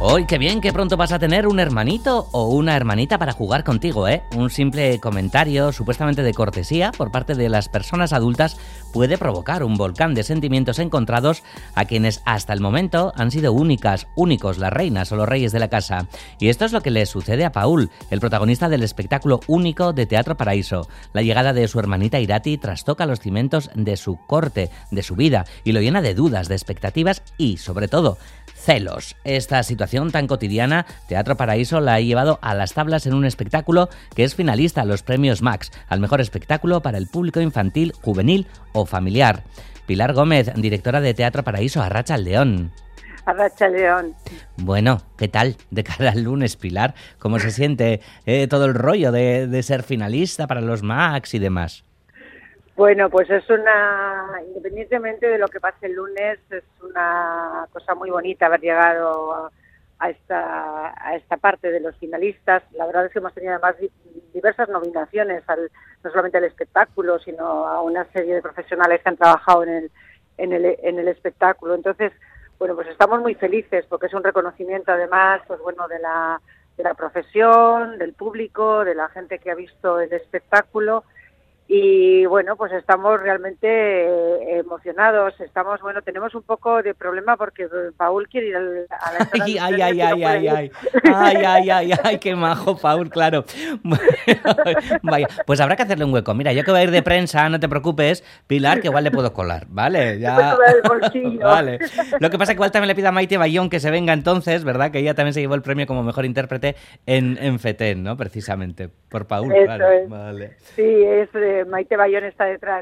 ¡Uy, qué bien! Que pronto vas a tener un hermanito o una hermanita para jugar contigo, ¿eh? Un simple comentario, supuestamente de cortesía, por parte de las personas adultas puede provocar un volcán de sentimientos encontrados a quienes hasta el momento han sido únicos, las reinas o los reyes de la casa. Y esto es lo que le sucede a Paul, el protagonista del espectáculo único de Teatro Paraíso. La llegada de su hermanita Irati trastoca los cimientos de su corte, de su vida, y lo llena de dudas, de expectativas y, sobre todo, celos. Esta situación tan cotidiana, Teatro Paraíso la ha llevado a las tablas en un espectáculo que es finalista a los premios Max, al mejor espectáculo para el público infantil, juvenil o familiar. Pilar Gómez, directora de Teatro Paraíso, Arratsaldeon. Arratsaldeon. Bueno, ¿qué tal de cara al lunes, Pilar? ¿Cómo se siente todo el rollo de ser finalista para los Max y demás? Bueno, pues independientemente de lo que pase el lunes, es una cosa muy bonita haber llegado a esta parte de los finalistas. La verdad es que hemos tenido además diversas nominaciones, no solamente al espectáculo, sino a una serie de profesionales que han trabajado en el espectáculo. Entonces, bueno, pues estamos muy felices porque es un reconocimiento además, pues bueno, de la profesión, del público, de la gente que ha visto el espectáculo. Y bueno, pues estamos realmente emocionados. Tenemos un poco de problema porque Paul quiere ir a la Ay, qué majo, Paul, claro. Vaya, pues habrá que hacerle un hueco. Mira, yo que voy a ir de prensa, no te preocupes, Pilar, que igual le puedo colar, ¿vale? Ya. Vale. Lo que pasa es que igual también le pido a Maite Bayón que se venga entonces, ¿verdad? Que ella también se llevó el premio como mejor intérprete en FETEN, ¿no? Precisamente, por Paul. Eso claro. es. Vale. Sí, Maite Bayón está detrás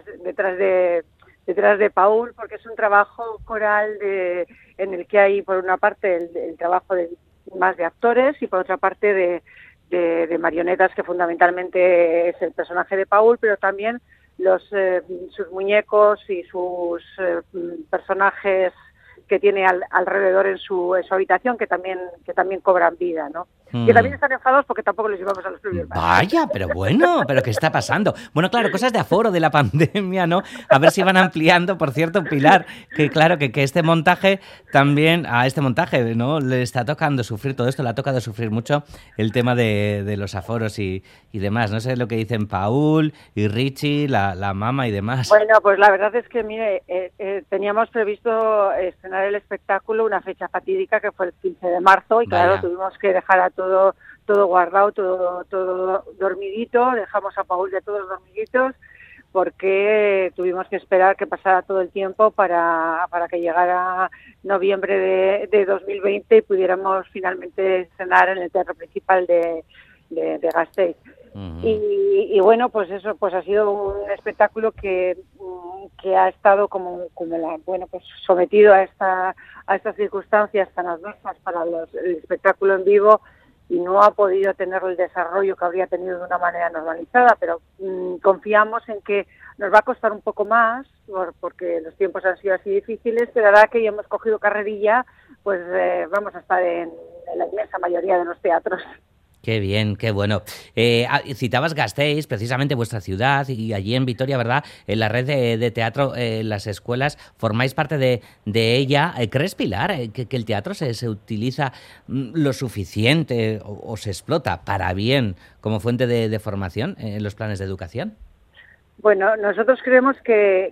de Paul, porque es un trabajo coral en el que hay, por una parte, el trabajo más de actores y por otra parte de marionetas, que fundamentalmente es el personaje de Paul, pero también sus muñecos y sus personajes que tiene alrededor en su habitación, que también cobran vida, ¿no? Que también están enfadados porque tampoco les llevamos a los premios. Vaya, pero bueno, ¿pero qué está pasando? Bueno, claro, cosas de aforo de la pandemia, ¿no? A ver si van ampliando, por cierto, Pilar, que claro, que este montaje también, a este montaje, ¿no? Le está tocando sufrir todo esto, le ha tocado sufrir mucho el tema de los aforos y demás. No sé lo que dicen Paul y Richie, la mama y demás. Bueno, pues la verdad es que, mire, teníamos previsto estrenar el espectáculo una fecha fatídica que fue el 15 de marzo y claro, tuvimos que dejar a todo guardado, todo dormidito, dejamos a Paul de todos dormiditos porque tuvimos que esperar que pasara todo el tiempo para que llegara noviembre de 2020 y pudiéramos finalmente estrenar en el Teatro Principal de Gasteiz. Uh-huh. Y bueno, pues eso pues ha sido un espectáculo que ha estado pues sometido a estas circunstancias tan adversas para el espectáculo en vivo y no ha podido tener el desarrollo que habría tenido de una manera normalizada, pero confiamos en que nos va a costar un poco más porque los tiempos han sido así difíciles, pero ahora que ya hemos cogido carrerilla, pues vamos a estar en la inmensa mayoría de los teatros. Qué bien, qué bueno. Citabas Gasteiz, precisamente vuestra ciudad, y allí en Vitoria, ¿verdad? En la red de teatro, las escuelas, formáis parte de ella. ¿Crees, Pilar, que el teatro se utiliza lo suficiente o se explota para bien como fuente de formación en los planes de educación? Bueno, nosotros creemos que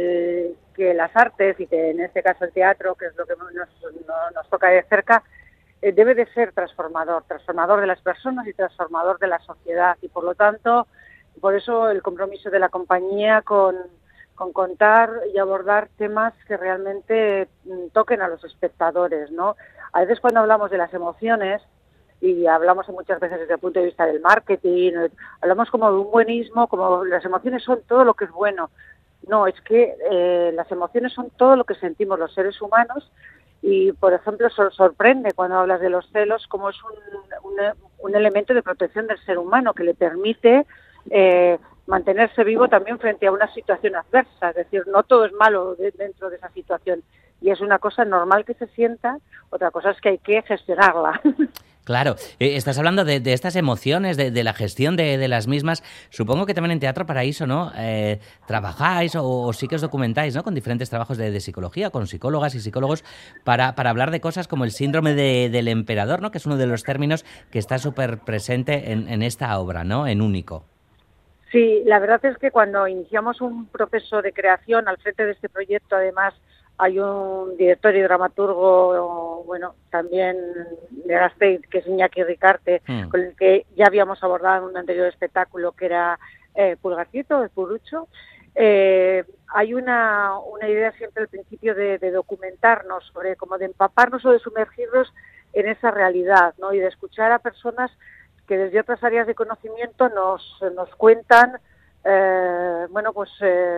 las artes, y que en este caso el teatro, que es lo que nos toca de cerca, debe de ser transformador de las personas y transformador de la sociedad y por lo tanto, por eso el compromiso de la compañía con contar y abordar temas que realmente toquen a los espectadores, ¿no? A veces cuando hablamos de las emociones y hablamos muchas veces desde el punto de vista del marketing, hablamos como de un buenismo, como las emociones son todo lo que es bueno. No, es que las emociones son todo lo que sentimos los seres humanos. Y, por ejemplo, sorprende cuando hablas de los celos como es un elemento de protección del ser humano que le permite mantenerse vivo también frente a una situación adversa. Es decir, no todo es malo dentro de esa situación y es una cosa normal que se sienta, otra cosa es que hay que gestionarla. Claro, estás hablando de estas emociones, de la gestión de las mismas. Supongo que también en Teatro Paraíso, ¿no? Trabajáis o sí que os documentáis, ¿no? Con diferentes trabajos de psicología, con psicólogas y psicólogos, para hablar de cosas como el síndrome del emperador, ¿no? Que es uno de los términos que está súper presente en esta obra, ¿no? En Único. Sí, la verdad es que cuando iniciamos un proceso de creación al frente de este proyecto, además, hay un director y dramaturgo, bueno, también de Gasteiz, que es Iñaki Ricarte, con el que ya habíamos abordado un anterior espectáculo que era Pulgarcito, el Purucho. Hay una idea siempre al principio de documentarnos, sobre como de empaparnos o de sumergirnos en esa realidad, ¿no? Y de escuchar a personas que desde otras áreas de conocimiento nos cuentan, bueno, pues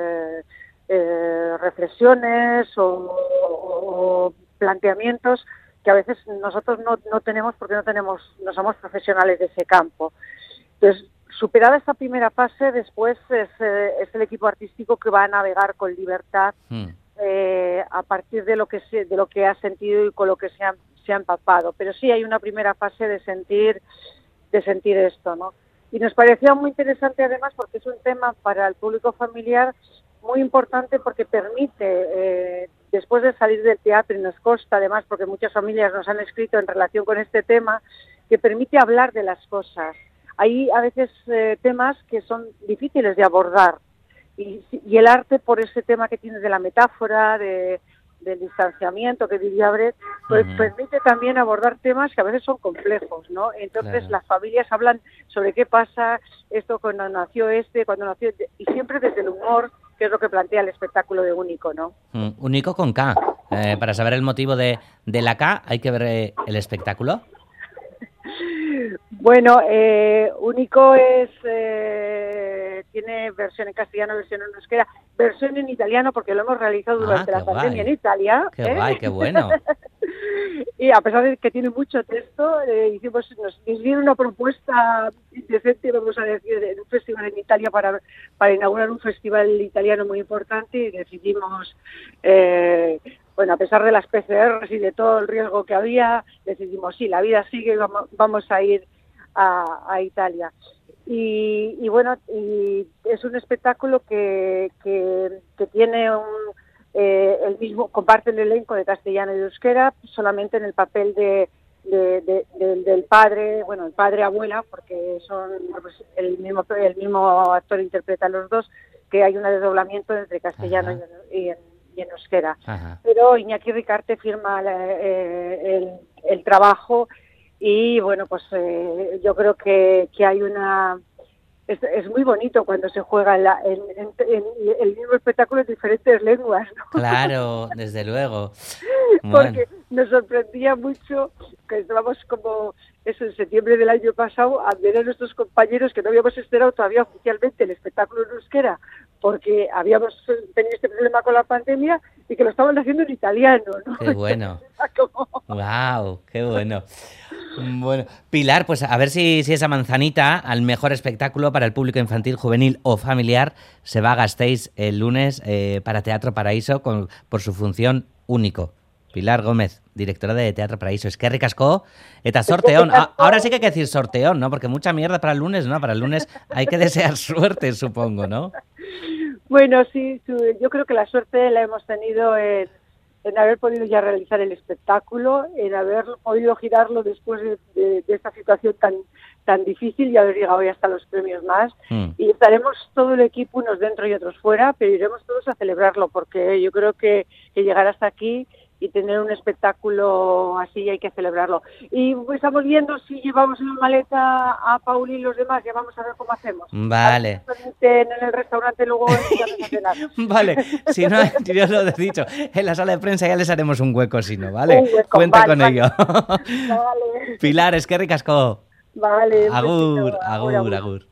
reflexiones o planteamientos que a veces nosotros no tenemos porque no somos profesionales de ese campo. Entonces, superada esta primera fase, después es el equipo artístico que va a navegar con libertad a partir de lo que ha sentido y con lo que se ha empapado. Pero sí hay una primera fase de sentir esto, ¿no? Y nos parecía muy interesante además porque es un tema para el público familiar muy importante porque permite, después de salir del teatro, y nos consta además porque muchas familias nos han escrito en relación con este tema, que permite hablar de las cosas. Hay a veces temas que son difíciles de abordar y el arte, por ese tema que tiene de la metáfora, del distanciamiento que diría Brecht, pues permite también abordar temas que a veces son complejos, ¿no? Entonces las familias hablan sobre qué pasa esto cuando nació y siempre desde el humor, que es lo que plantea el espectáculo de Único, ¿no? Único con K. Para saber el motivo de la K hay que ver el espectáculo. Bueno, Único tiene versión en castellano, versión en euskera, versión en italiano, porque lo hemos realizado durante la pandemia en Italia. ¡Qué guay, qué bueno! Y a pesar de que tiene mucho texto, nos dieron una propuesta decente, vamos a decir, de un festival en Italia para inaugurar un festival italiano muy importante y decidimos... bueno, a pesar de las PCRs y de todo el riesgo que había, decidimos, sí, la vida sigue, vamos a ir a Italia. Y bueno, y es un espectáculo que tiene el mismo, comparte el elenco de castellano y de euskera, solamente en el papel del padre, bueno, el padre abuela, porque son pues, el mismo actor interpreta a los dos, que hay un desdoblamiento entre castellano y en euskera. Pero Iñaki Ricarte firma el trabajo y bueno, pues yo creo que hay es muy bonito cuando se juega en el mismo espectáculo en diferentes lenguas, ¿no? Claro, desde luego. Porque nos sorprendía mucho que estábamos como eso en septiembre del año pasado a ver a nuestros compañeros que no habíamos estrenado todavía oficialmente el espectáculo en euskera porque habíamos tenido este problema con la pandemia y que lo estaban haciendo en italiano, ¿no? ¡Qué bueno! ¡Guau! ¡Qué bueno! Bueno, Pilar, pues a ver si esa manzanita al mejor espectáculo para el público infantil, juvenil o familiar se va a Gasteiz el lunes para Teatro Paraíso por su función Único. Pilar Gómez, directora de Teatro Paraíso. Eskerrik asko eta sorteón. Ahora sí que hay que decir sorteón, ¿no? Porque mucha mierda para el lunes, ¿no? Para el lunes hay que desear suerte, supongo, ¿no? Bueno, sí, yo creo que la suerte la hemos tenido en haber podido ya realizar el espectáculo, en haber podido girarlo después de esta situación tan difícil y haber llegado ya hasta los premios más. Y estaremos todo el equipo, unos dentro y otros fuera, pero iremos todos a celebrarlo, porque yo creo que llegar hasta aquí y tener un espectáculo así hay que celebrarlo. Y estamos viendo si llevamos en la maleta a Paul y los demás, ya vamos a ver cómo hacemos. Vale. En el restaurante luego a cenar. Vale, si no, yo lo he dicho, en la sala de prensa ya les haremos un hueco si no, ¿vale? Cuenta con ello. Vale. Pilar, eskerrik asko. Vale. Agur.